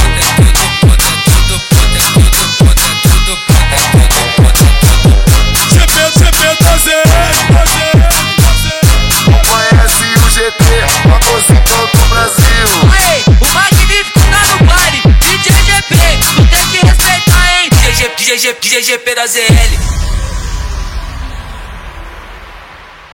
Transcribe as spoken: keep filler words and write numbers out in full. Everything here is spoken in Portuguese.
ponta, tudo ponta, tudo ponta, tudo ponta, tudo ponta, tudo. G P, G P da Z L. Conhece o G P, famositão do Brasil. Aê, o magnífico tá no baile, D J G P, tu tem que respeitar, hein? D J G P da Z L.